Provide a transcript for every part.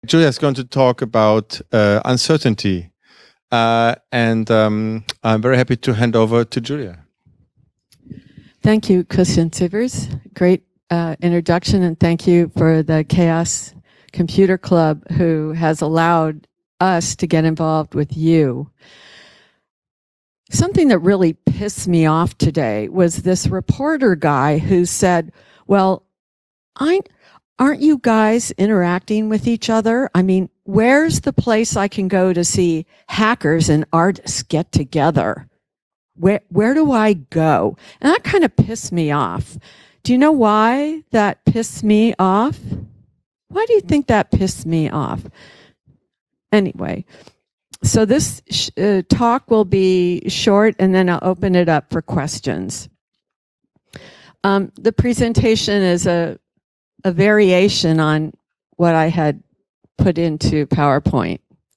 Julia is going to talk about uncertainty. And I'm very happy to hand over to Julia. Thank you, Christian Sivers. Great introduction, and thank you for the Chaos Computer Club, who has allowed us to get involved with you. Something that really pissed me off today was this reporter guy who said, well, aren't you guys interacting with each other? I mean, where's the place I can go to see hackers and artists get together? Where do I go? And that kind of pissed me off. Do you know why that pissed me off? Why do you think that pissed me off? Anyway, so this talk will be short, and then I'll open it up for questions. The presentation is a variation on what I had put into PowerPoint.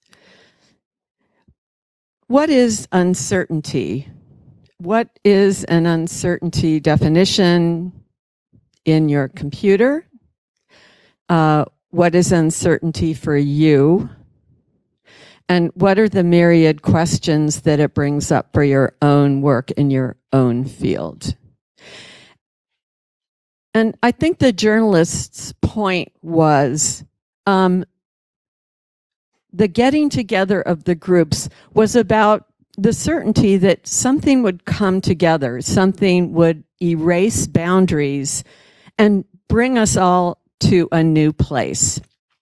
What is uncertainty? What is an uncertainty definition in your computer? What is uncertainty for you? And what are the myriad questions that it brings up for your own work in your own field? And I think the journalist's point was the getting together of the groups was about the certainty that something would come together, something would erase boundaries and bring us all to a new place.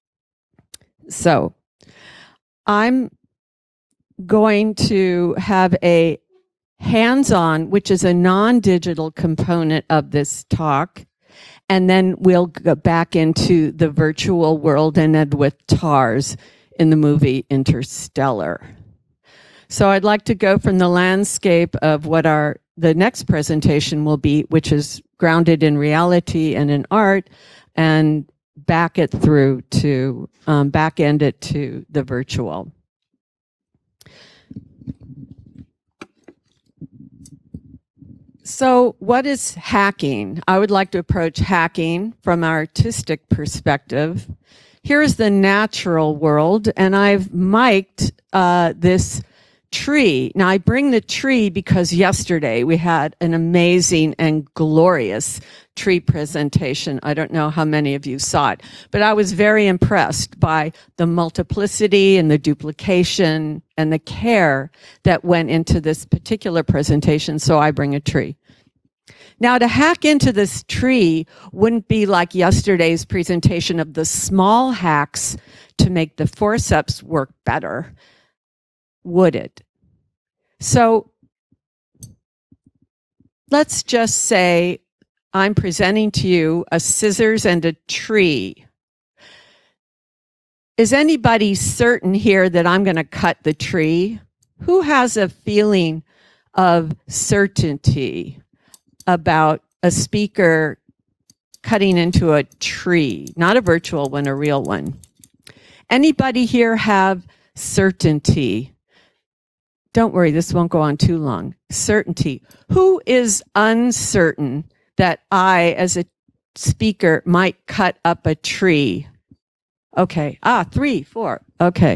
So I'm going to have a hands-on, which is a non-digital component of this talk, and then we'll go back into the virtual world and end with TARS in the movie Interstellar. So I'd like to go from the landscape of what the next presentation will be, which is grounded in reality and in art, and back end it to the virtual. So what is hacking? I would like to approach hacking from an artistic perspective. Here's the natural world, and I've mic'd this tree. Now, I bring the tree because yesterday we had an amazing and glorious tree presentation. I don't know how many of you saw it, but I was very impressed by the multiplicity and the duplication and the care that went into this particular presentation, so I bring a tree. Now, to hack into this tree wouldn't be like yesterday's presentation of the small hacks to make the forceps work better, would it? So let's just say I'm presenting to you a scissors and a tree. Is anybody certain here that I'm going to cut the tree? Who has a feeling of certainty about a speaker cutting into a tree? Not a virtual one, a real one. Anybody here have certainty? Don't worry, this won't go on too long. Certainty. Who is uncertain that I, as a speaker, might cut up a tree? Okay. 3, 4. Okay.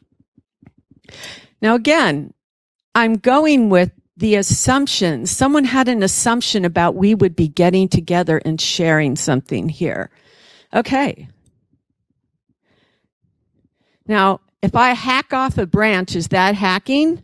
Now, again, I'm going with the assumption. Someone had an assumption about we would be getting together and sharing something here. Okay. Now, if I hack off a branch, is that hacking?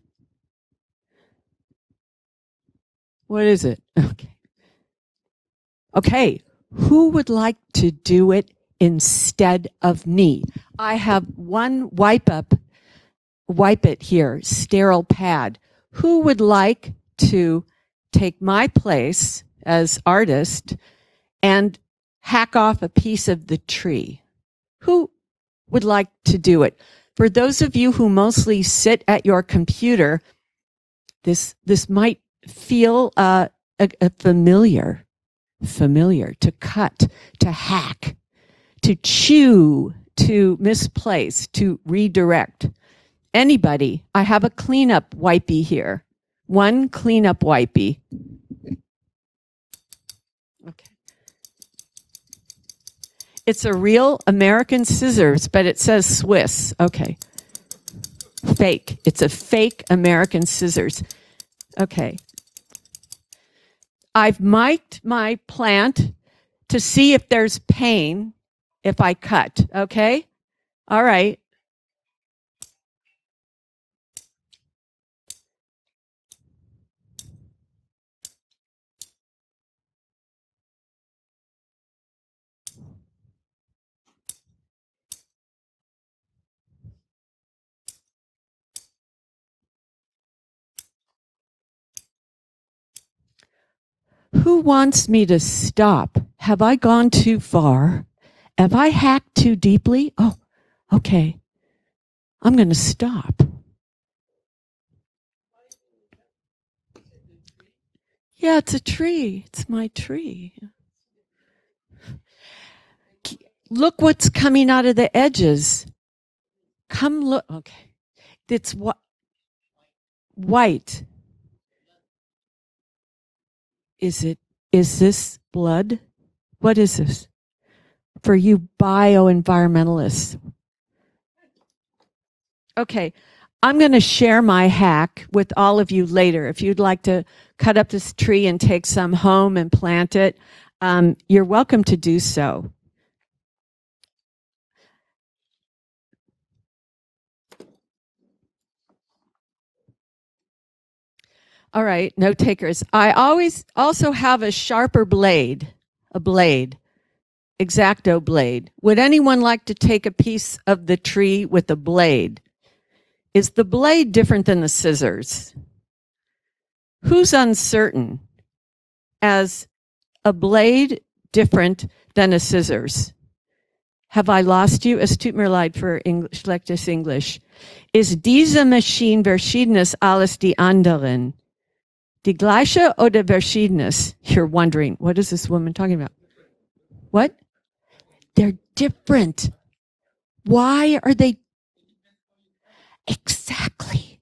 What is it? Okay. Okay. Who would like to do it instead of me? I have one wipe it here, sterile pad. Who would like to take my place as artist and hack off a piece of the tree? Who would like to do it? For those of you who mostly sit at your computer, this might feel familiar to cut, to hack, to chew, to misplace, to redirect. Anybody? I have a cleanup wipey here. One cleanup wipey. Okay. It's a real American scissors, but it says Swiss. Okay. Fake. It's a fake American scissors. Okay. I've mic'd my plant to see if there's pain if I cut. Okay? All right. Who wants me to stop? Have I gone too far? Have I hacked too deeply? Oh, okay. I'm going to stop. Yeah, it's a tree. It's my tree. Look what's coming out of the edges. Come look. Okay. It's what? White. Is this blood? What is this? For you bioenvironmentalists. Okay, I'm going to share my hack with all of you later. If you'd like to cut up this tree and take some home and plant it, you're welcome to do so. All right, note takers. I always also have a sharper blade, X-Acto blade. Would anyone like to take a piece of the tree with a blade? Is the blade different than the scissors? Who's uncertain? As a blade different than a scissors? Have I lost you? Es tut mir leid für schlechtes Englisch. Ist diese Maschine verschiedenes als die anderen? Die gleiche oder verschiedenes? You're wondering, what is this woman talking about? What? They're different. Why are they? Exactly.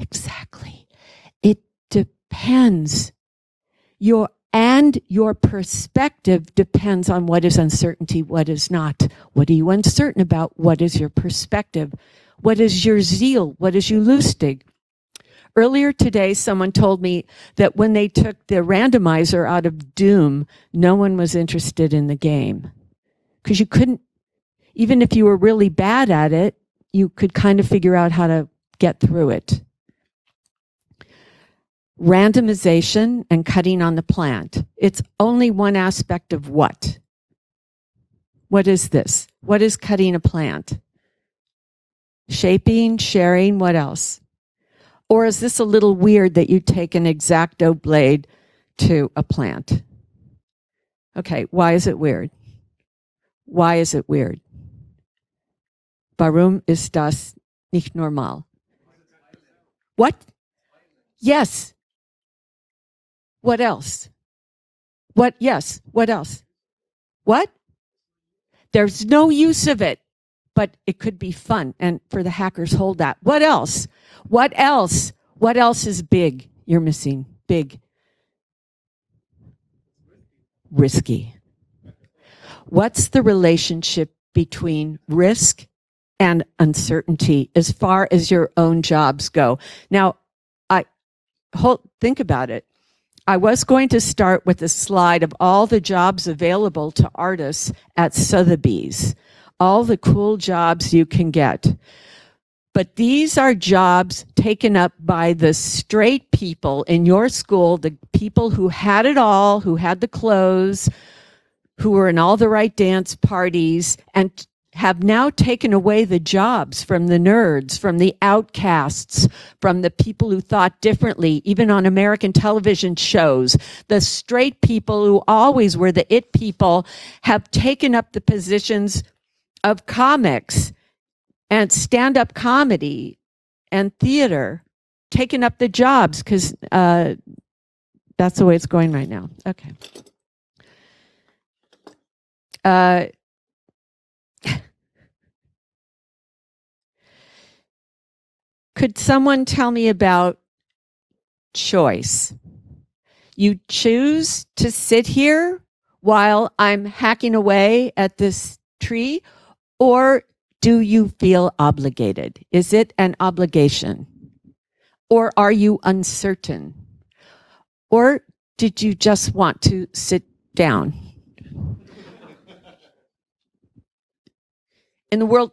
It depends. Your perspective depends on what is uncertainty, what is not. What are you uncertain about? What is your perspective? What is your zeal? What is your lustig? Earlier today, someone told me that when they took the randomizer out of Doom, no one was interested in the game. Because you couldn't, even if you were really bad at it, you could kind of figure out how to get through it. Randomization and cutting on the plant. It's only one aspect of what? What is this? What is cutting a plant? Shaping, sharing, what else? Or is this a little weird that you take an X-Acto blade to a plant? Okay, why is it weird? Why is it weird? Warum ist das nicht normal? What? Yes. What else? What? Yes. What else? What? There's no use of it, but it could be fun. And for the hackers, hold that. What else? What else? What else is big? You're missing big. Risky. What's the relationship between risk and uncertainty as far as your own jobs go? Now, think about it. I was going to start with a slide of all the jobs available to artists at Sotheby's, all the cool jobs you can get. But these are jobs taken up by the straight people in your school, the people who had it all, who had the clothes, who were in all the right dance parties, and have now taken away the jobs from the nerds, from the outcasts, from the people who thought differently, even on American television shows. The straight people who always were the it people have taken up the positions of comics and stand-up comedy and theater, taken up the jobs because that's the way it's going right now. Okay. Could someone tell me about choice? You choose to sit here while I'm hacking away at this tree, or do you feel obligated? Is it an obligation? Or are you uncertain? Or did you just want to sit down? In the world,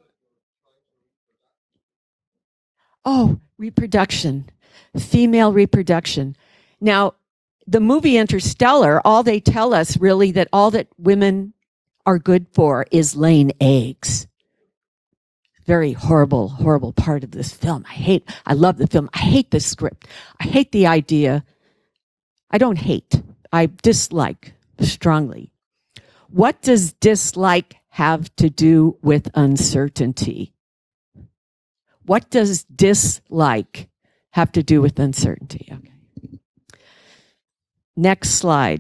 reproduction, female reproduction. Now, the movie Interstellar, all they tell us really that all that women are good for is laying eggs. Very horrible, horrible part of this film. I love the film. I hate the script. I hate the idea. I don't hate. I dislike strongly. What does dislike have to do with uncertainty? What does dislike have to do with uncertainty? Okay. Next slide.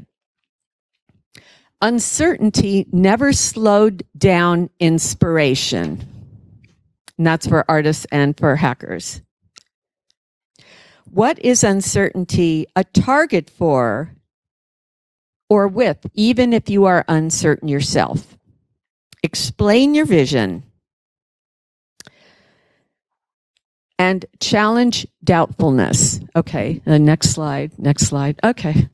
Uncertainty never slowed down inspiration. And that's for artists and for hackers. What is uncertainty a target for or with, even if you are uncertain yourself? Explain your vision and challenge doubtfulness. Okay, the next slide. Okay.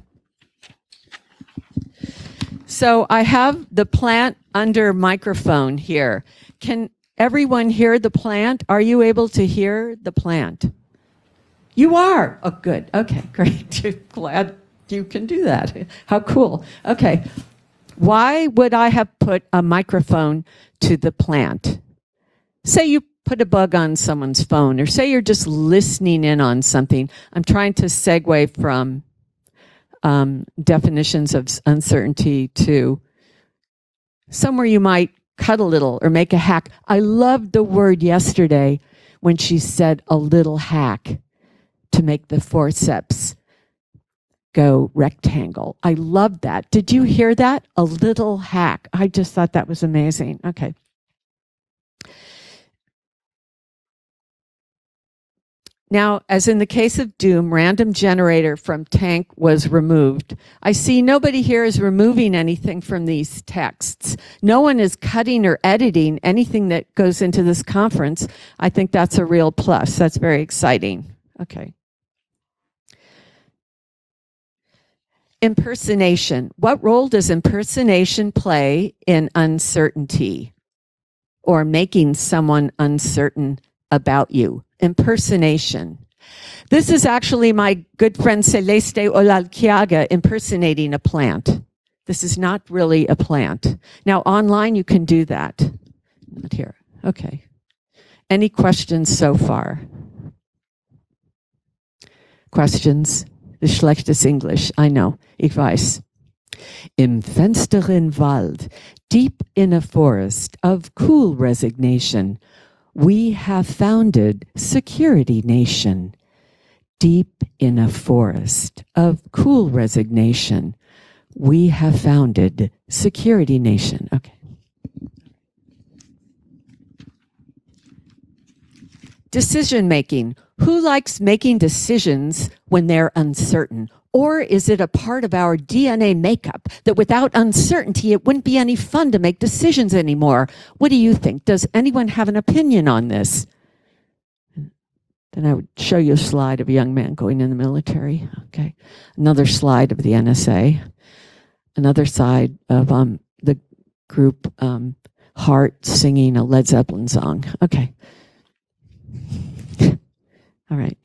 So I have the plant under microphone here. Can everyone hear the plant? Are you able to hear the plant? You are. Oh, good. Okay, great. Glad you can do that. How cool. Okay. Why would I have put a microphone to the plant? Say you put a bug on someone's phone, or say you're just listening in on something. I'm trying to segue from definitions of uncertainty to somewhere you might cut a little or make a hack. I loved the word yesterday when she said a little hack to make the forceps go rectangle. I loved that. Did you hear that? A little hack. I just thought that was amazing. Okay. Now, as in the case of Doom, random generator from tank was removed. I see nobody here is removing anything from these texts. No one is cutting or editing anything that goes into this conference. I think that's a real plus. That's very exciting. Okay. Impersonation. What role does impersonation play in uncertainty or making someone uncertain about you? Impersonation. This is actually my good friend Celeste Olalkiaga impersonating a plant. This is not really a plant. Now, online you can do that. Not here. Okay. Any questions so far? Questions? The schlechtes English, I know. Ich weiß. Im finsteren Wald, deep in a forest of cool resignation, we have founded Security Nation. Deep in a forest of cool resignation, we have founded Security Nation. Okay. Decision making. Who likes making decisions when they're uncertain? Or is it a part of our DNA makeup that without uncertainty, it wouldn't be any fun to make decisions anymore? What do you think? Does anyone have an opinion on this? Then I would show you a slide of a young man going in the military. Okay. Another slide of the NSA. Another side of the group Heart singing a Led Zeppelin song. Okay. All right.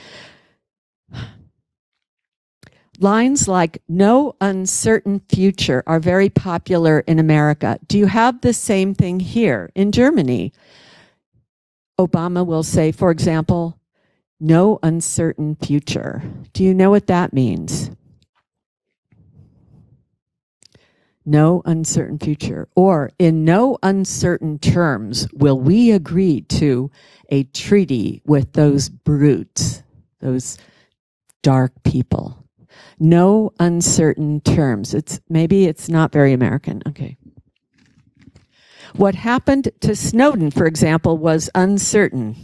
Lines like no uncertain future are very popular in America. Do you have the same thing here in Germany? Obama will say, for example, no uncertain future. Do you know what that means? No uncertain future. Or in no uncertain terms will we agree to a treaty with those brutes, those dark people. No uncertain terms. Maybe it's not very American. Okay. What happened to Snowden, for example, was uncertain.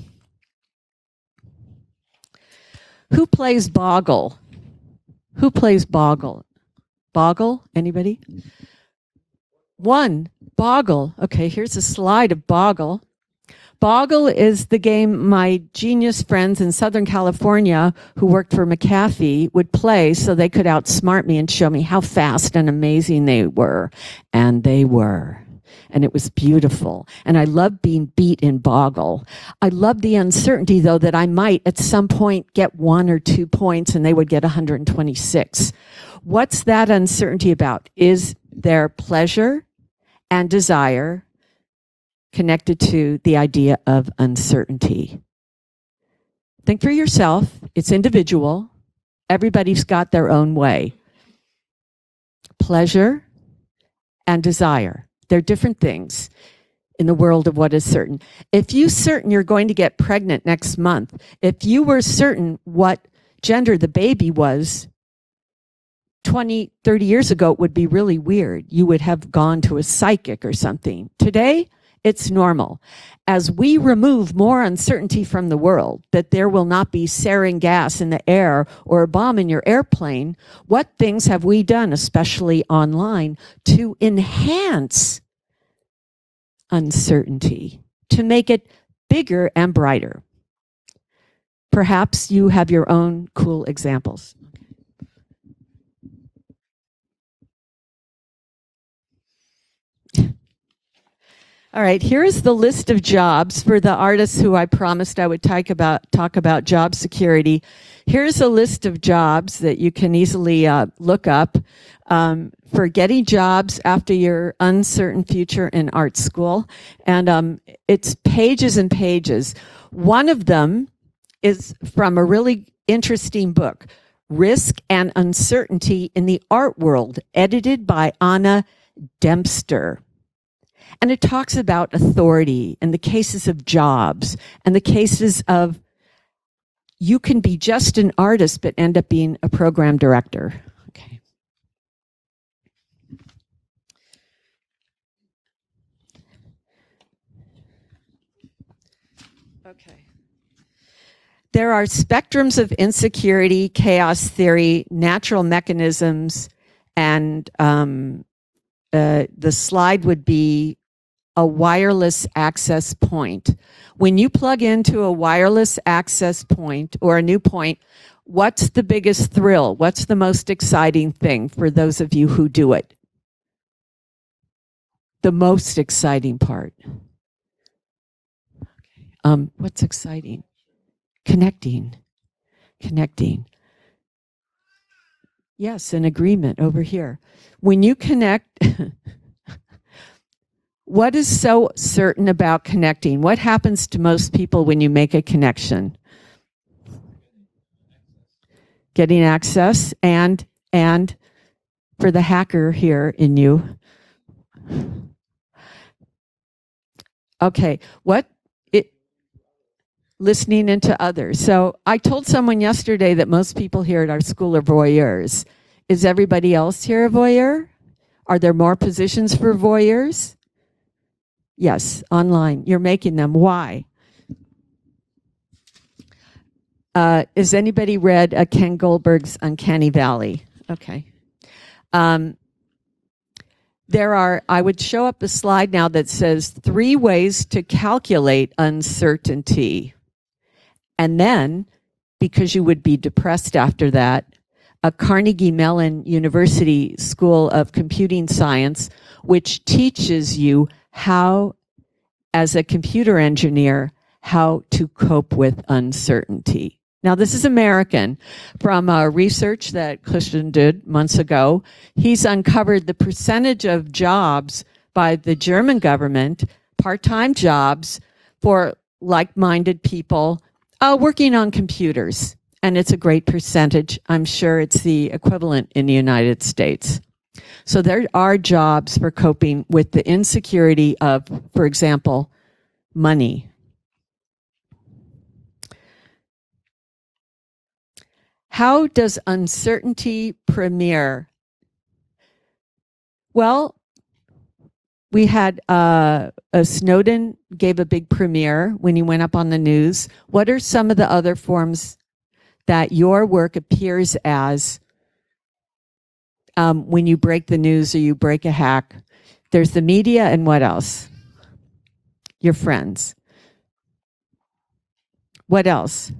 Who plays Boggle? Who plays Boggle? Boggle? Anybody? One, Boggle. Okay, here's a slide of Boggle. Boggle is the game my genius friends in Southern California who worked for McAfee would play so they could outsmart me and show me how fast and amazing they were. And they were. And it was beautiful. And I loved being beat in Boggle. I loved the uncertainty, though, that I might at some point get 1 or 2 points and they would get 126. What's that uncertainty about? Is there pleasure and desire connected to the idea of uncertainty? Think for yourself. It's individual. Everybody's got their own way. Pleasure and desire. They're different things in the world of what is certain. If you're certain you're going to get pregnant next month, if you were certain what gender the baby was 20, 30 years ago, it would be really weird. You would have gone to a psychic or something. Today, it's normal. As we remove more uncertainty from the world, that there will not be sarin gas in the air or a bomb in your airplane, what things have we done, especially online, to enhance uncertainty, to make it bigger and brighter? Perhaps you have your own cool examples. All right, here's the list of jobs for the artists who I promised I would talk about job security. Here's a list of jobs that you can easily look up for getting jobs after your uncertain future in art school. And it's pages and pages. One of them is from a really interesting book, Risk and Uncertainty in the Art World, edited by Anna Dempster. And it talks about authority and the cases of jobs and the cases of you can be just an artist but end up being a program director. Okay. Okay. There are spectrums of insecurity, chaos theory, natural mechanisms, and the slide would be a wireless access point. When you plug into a wireless access point or a new point, what's the biggest thrill? What's the most exciting thing for those of you who do it? The most exciting part. What's exciting? Connecting. Yes, an agreement over here. When you connect, what is so certain about connecting? What happens to most people when you make a connection? Getting access and for the hacker here in you. Okay, listening into others. So I told someone yesterday that most people here at our school are voyeurs. Is everybody else here a voyeur? Are there more positions for voyeurs? Yes, online. You're making them. Why? Has anybody read Ken Goldberg's Uncanny Valley? Okay. I would show up a slide now that says 3 ways to calculate uncertainty. And then, because you would be depressed after that, a Carnegie Mellon University School of Computing Science, which teaches you how, as a computer engineer, how to cope with uncertainty. Now, this is American. From research that Christian did months ago, he's uncovered the percentage of jobs by the German government, part-time jobs for like-minded people working on computers. And it's a great percentage. I'm sure it's the equivalent in the United States. So there are jobs for coping with the insecurity of, for example, money. How does uncertainty premiere? Well, we had Snowden gave a big premiere when he went up on the news. What are some of the other forms that your work appears as when you break the news or you break a hack? There's the media, and what else? Your friends. What else?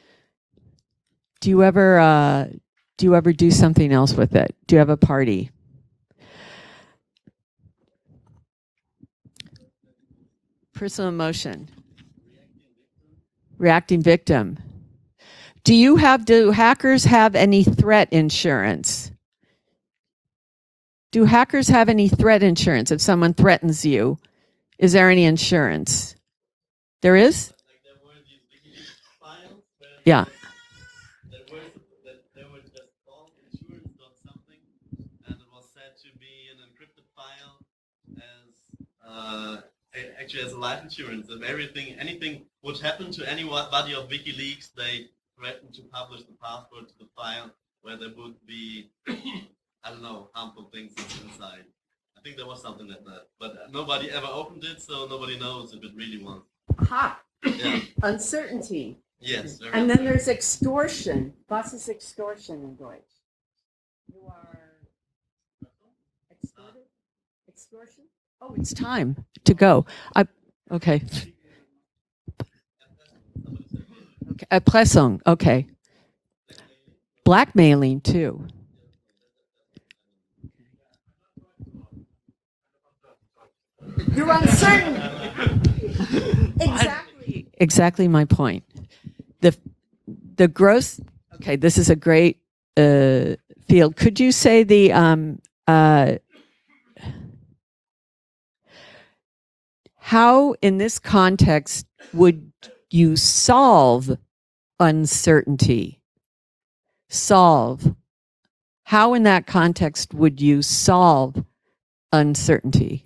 Do you ever do something else with it? Do you have a party? Personal emotion. Reacting victim. Do hackers have any threat insurance? Do hackers have any threat insurance? If someone threatens you, is there any insurance? There is? Like there were these WikiLeaks files where Yeah. they were just called insurance.something, and it was said to be an encrypted file actually as a life insurance. If anything would happen to anybody of WikiLeaks, they threatened to publish the password to the file where there would be, I don't know, harmful things inside. I think there was something like that, but nobody ever opened it, so nobody knows if it really was. Ha. Yeah. Uncertainty. Yes. And then there's extortion. Was ist extortion in Deutsch? You are extorted? Extortion? Oh, it's time to go. Okay. Erpressung. Okay. Blackmailing too. You're uncertain. Exactly my point. The gross. Okay, this is a great field. Could you say how in this context would you solve uncertainty? Solve. How in that context would you solve uncertainty?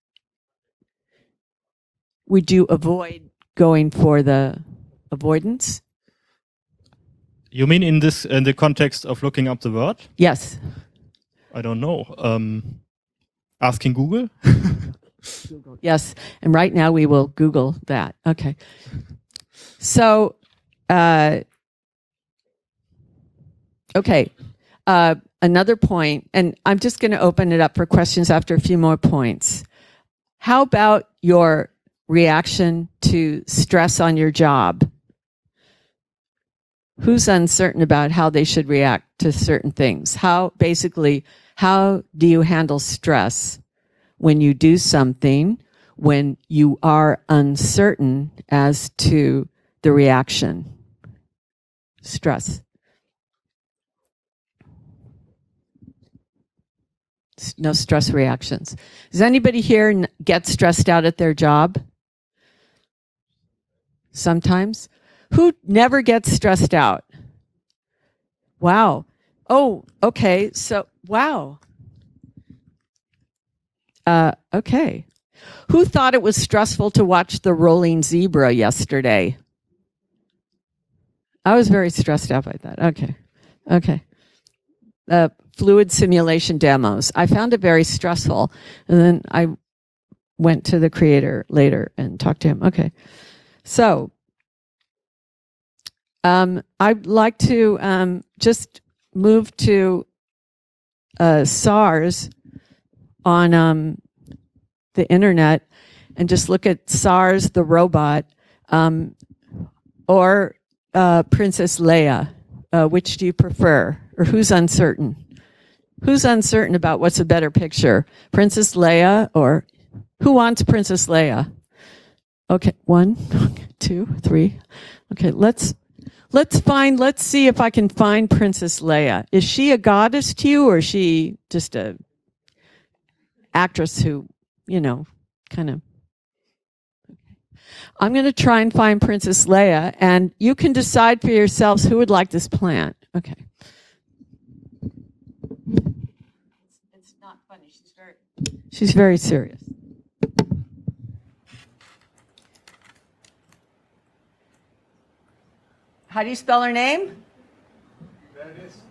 Would you avoid going for the avoidance? You mean in the context of looking up the word? Yes. I don't know. Asking Google? Google. Yes. And right now we will Google that. Okay. So, okay. Another point, and I'm just going to open it up for questions after a few more points. How about your reaction to stress on your job? Who's uncertain about how they should react to certain things? How do you handle stress when you do something, when you are uncertain as to the reaction? Stress. No stress reactions. Does anybody here get stressed out at their job? Sometimes. Who never gets stressed out? Wow. Oh, okay. So, wow. Okay. Who thought it was stressful to watch the rolling zebra yesterday? I was very stressed out by that. Okay. Fluid simulation demos. I found it very stressful. And then I went to the creator later and talked to him. Okay. So, I'd like to just move to SARS on the internet and just look at SARS, the robot, or Princess Leia. Which do you prefer? Or who's uncertain? Who's uncertain about what's a better picture? Princess Leia or who wants Princess Leia? Okay, 1, 2, 3. Okay, let's see if I can find Princess Leia. Is she a goddess to you, or is she just a actress who, kind of? I'm going to try and find Princess Leia, and you can decide for yourselves who would like this plant. Okay. It's not funny. She's very serious. How do you spell her name? There it is.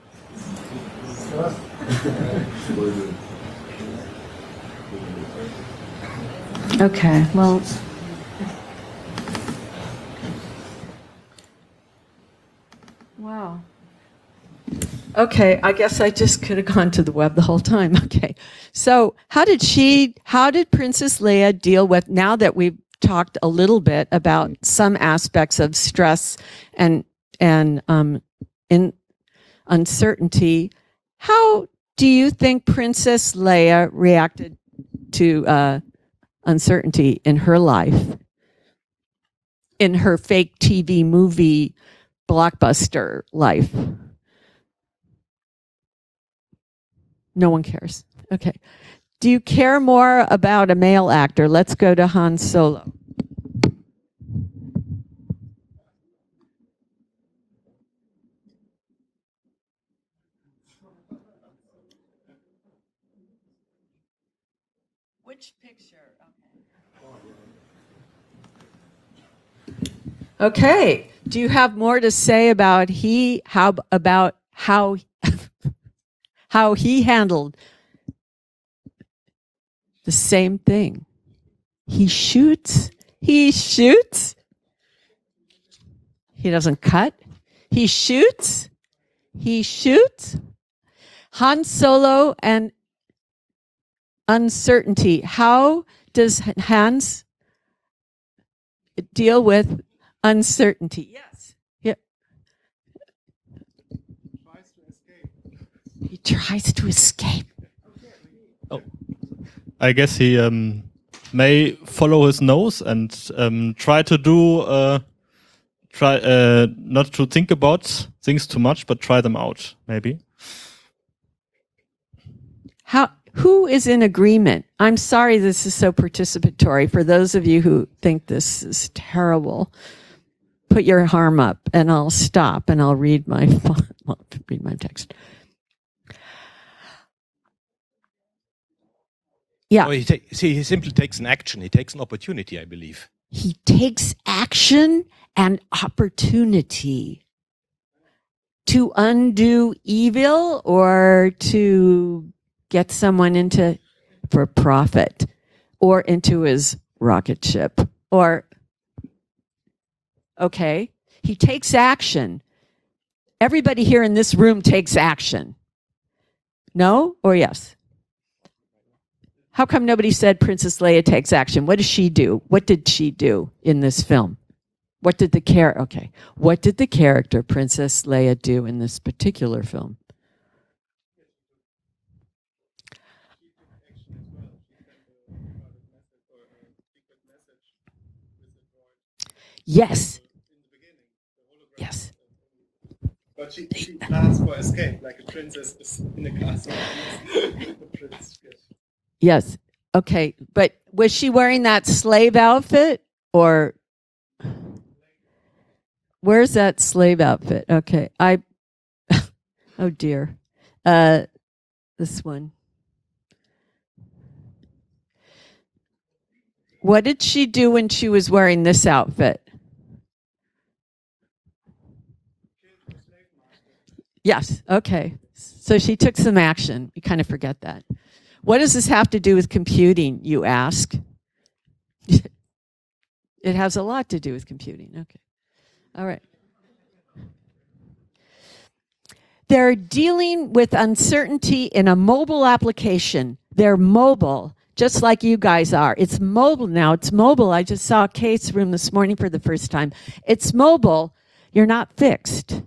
Okay, well. Wow. Okay, I guess I just could have gone to the web the whole time. Okay. So how did Princess Leia deal with, now that we've talked a little bit about some aspects of stress and in uncertainty, how do you think Princess Leia reacted to uncertainty in her life, in her fake TV movie blockbuster life? No one cares. Okay. Do you care more about a male actor? Let's go to Han Solo. Which picture? Okay. Do you have more to say about how how he handled the same thing? He shoots. He doesn't cut. He shoots. Han Solo and uncertainty. How does Hans deal with uncertainty? Yes. Yeah. He tries to escape. Oh, I guess he may follow his nose and try to do not to think about things too much, but try them out. Maybe. Who is in agreement? I'm sorry this is so participatory. For those of you who think this is terrible, put your arm up and I'll stop and I'll read my text. Yeah. Oh, he simply takes an action. He takes an opportunity, I believe. He takes action and opportunity to undo evil or to get someone for profit or into his rocket ship okay, he takes action. Everybody here in this room takes action. No or yes? How come nobody said Princess Leia takes action? What does she do? What did she do in this film? What did the character Princess Leia do in this particular film? Yes. Yes. But she plans for escape, like a princess is in a castle. Yes. Okay. But was she wearing that slave outfit or where's that slave outfit? Okay. Oh dear. This one. What did she do when she was wearing this outfit? Yes. Okay. So she took some action. You kind of forget that. What does this have to do with computing, you ask? It has a lot to do with computing. Okay. All right. They're dealing with uncertainty in a mobile application. They're mobile, just like you guys are. It's mobile now. It's mobile. I just saw a case room this morning for the first time. It's mobile. You're not fixed.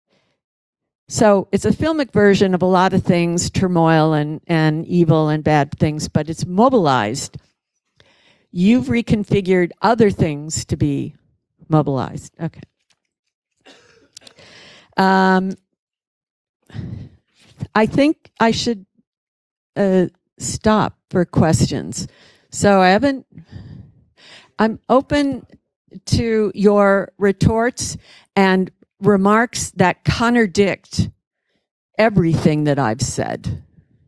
So it's a filmic version of a lot of things, turmoil and evil and bad things, but it's mobilized. You've reconfigured other things to be mobilized. Okay. I think I should stop for questions. So I'm open to your retorts and remarks that contradict everything that I've said.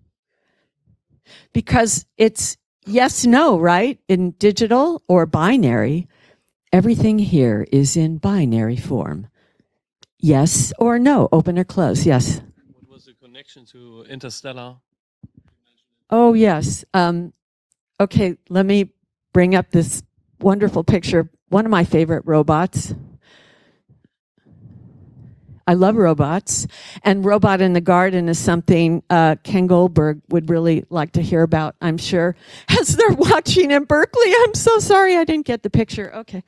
Because it's yes, no, right? In digital or binary, everything here is in binary form. Yes or no, open or close, yes. What was the connection to Interstellar? Oh, yes. Okay, let me bring up this wonderful picture. One of my favorite robots. I love robots. And Robot in the Garden is something Ken Goldberg would really like to hear about, I'm sure, as they're watching in Berkeley. I'm so sorry I didn't get the picture. Okay.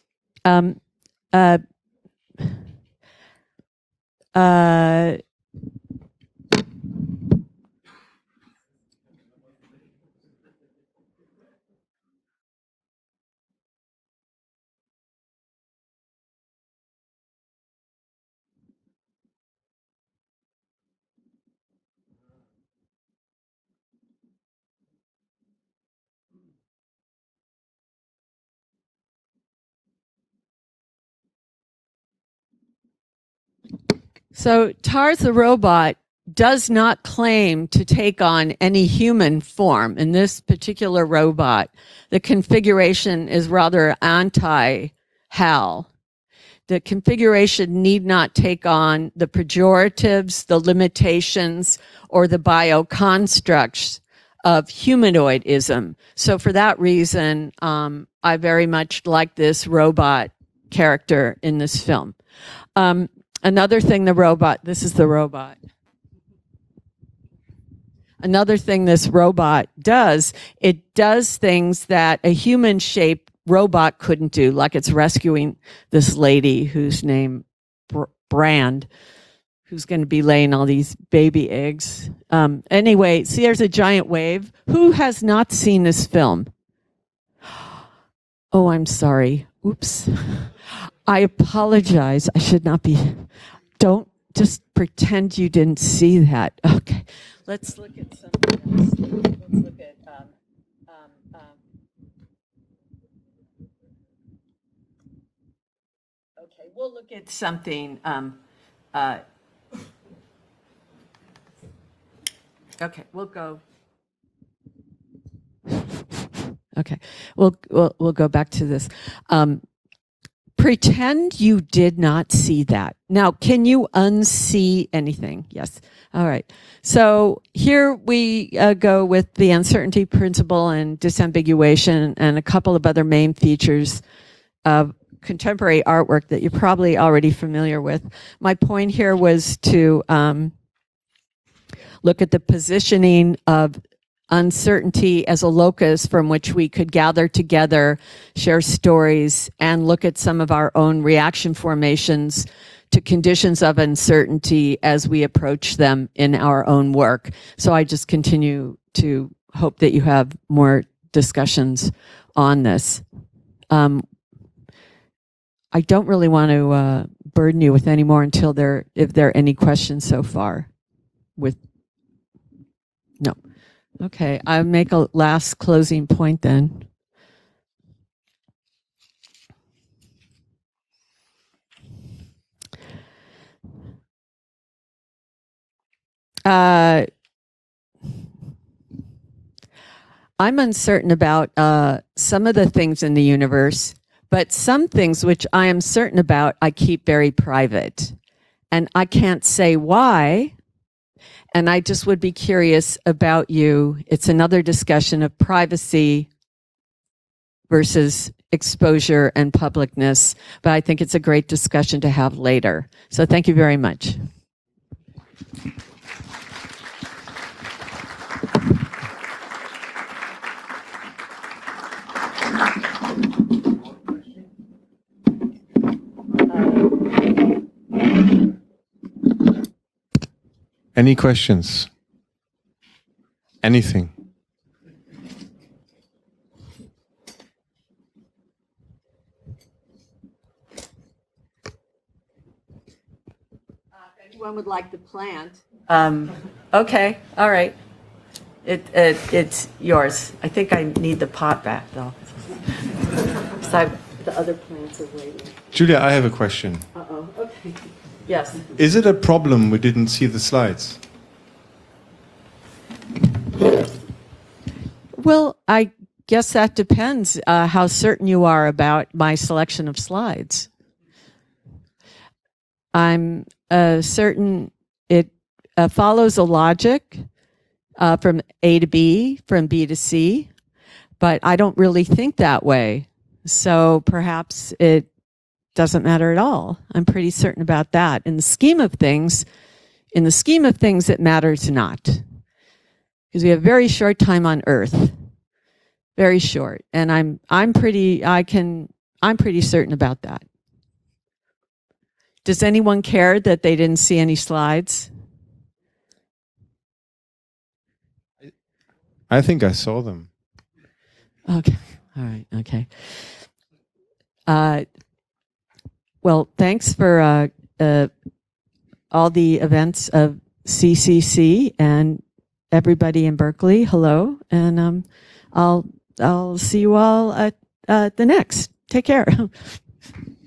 So Tars the robot does not claim to take on any human form. In this particular robot, the configuration is rather anti-HAL. The configuration need not take on the pejoratives, the limitations, or the bioconstructs of humanoidism. So for that reason, I very much like this robot character in this film. Another thing this is the robot. Another thing this robot does, it does things that a human-shaped robot couldn't do, like it's rescuing this lady whose name Brand, who's going to be laying all these baby eggs. Anyway, see, there's a giant wave. Who has not seen this film? Oh, I'm sorry. Oops. I apologize. I should not be. Don't just pretend you didn't see that. Okay. Let's look at something else. Let's look at okay, we'll look at something okay, we'll go. Okay. We'll go back to this. Pretend you did not see that. Now, can you unsee anything? Yes. All right. So here we go with the uncertainty principle and disambiguation and a couple of other main features of contemporary artwork that you're probably already familiar with. My point here was to look at the positioning of uncertainty as a locus from which we could gather together, share stories, and look at some of our own reaction formations to conditions of uncertainty as we approach them in our own work. So I just continue to hope that you have more discussions on this. I don't really want to burden you with any more until if there are any questions so far. No. Okay, I'll make a last closing point then. I'm uncertain about some of the things in the universe, but some things which I am certain about, I keep very private. And I can't say why. And I just would be curious about you. It's another discussion of privacy versus exposure and publicness, but I think it's a great discussion to have later. So thank you very much. Any questions? Anything? If anyone would like the plant. Okay, all right. It's yours. I think I need the pot back, though. So the other plants are waiting. Julia, I have a question. Uh-oh, okay. Yes. Is it a problem we didn't see the slides? Well, I guess that depends how certain you are about my selection of slides. I'm certain it follows a logic from A to B, from B to C, but I don't really think that way. So perhaps it doesn't matter at all. I'm pretty certain about that. In the scheme of things, it matters not. Because we have very short time on Earth. Very short. And I'm pretty certain about that. Does anyone care that they didn't see any slides? I think I saw them. Okay. All right. Okay. Well, thanks for all the events of CCC and everybody in Berkeley. Hello, and I'll see you all at the next. Take care.